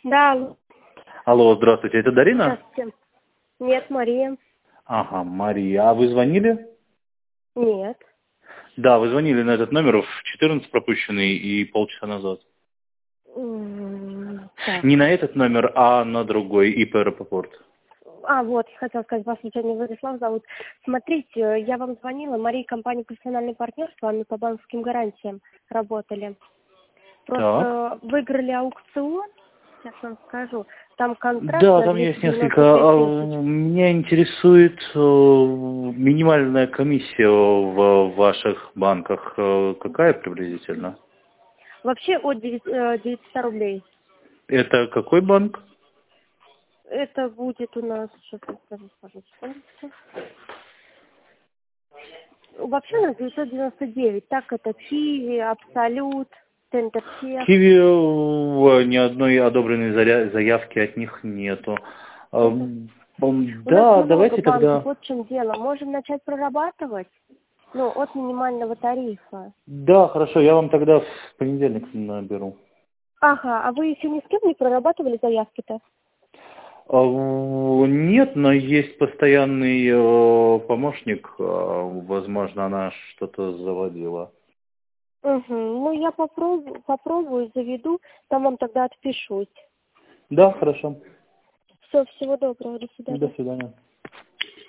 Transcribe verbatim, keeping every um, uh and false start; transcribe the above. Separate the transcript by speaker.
Speaker 1: Да, алло.
Speaker 2: Алло, здравствуйте, это Дарина?
Speaker 1: Здравствуйте. Нет, Мария.
Speaker 2: Ага, Мария. А вы звонили?
Speaker 1: Нет.
Speaker 2: Да, вы звонили на этот номер в четырнадцать пропущенный и полчаса назад.
Speaker 1: М, Так.
Speaker 2: Не на этот номер, а на другой, ИП «Аэропорт».
Speaker 1: А, вот, я хотела сказать, вас случайно Владислав зовут. Смотрите, я вам звонила, Мария, компания «Профессиональный партнер», с вами по банковским гарантиям работали.
Speaker 2: Так.
Speaker 1: Просто выиграли аукцион, сейчас вам скажу. Там контракт
Speaker 2: Да,
Speaker 1: на
Speaker 2: там есть
Speaker 1: двести
Speaker 2: несколько.
Speaker 1: девяносто пять
Speaker 2: А,
Speaker 1: тысяч.
Speaker 2: Меня интересует э, минимальная комиссия в ваших банках. Э, Какая приблизительно?
Speaker 1: Вообще от девятисот рублей.
Speaker 2: Это какой банк?
Speaker 1: Это будет у нас, сейчас я скажу, пожалуйста. Вообще у нас девятьсот девяносто девять. Так это Киви, Абсолют, Тентерсех.
Speaker 2: Киви э, ни одной одобренной заря- заявки от них нету. А,
Speaker 1: Мгм.
Speaker 2: м,
Speaker 1: У нас
Speaker 2: Да,
Speaker 1: много
Speaker 2: давайте
Speaker 1: банков,
Speaker 2: тогда.
Speaker 1: вот в чем дело. Можем начать прорабатывать, ну, от минимального тарифа.
Speaker 2: Да, хорошо, я вам тогда в понедельник наберу.
Speaker 1: Ага, а вы еще ни с кем не прорабатывали заявки-то?
Speaker 2: А, в- Нет, но есть постоянный э, помощник. э, Возможно, она что-то заводила.
Speaker 1: Угу. Ну, я попробую, попробую, заведу, там вам тогда отпишусь.
Speaker 2: Да, хорошо.
Speaker 1: Все, всего доброго, до
Speaker 2: До
Speaker 1: свидания.
Speaker 2: свидания.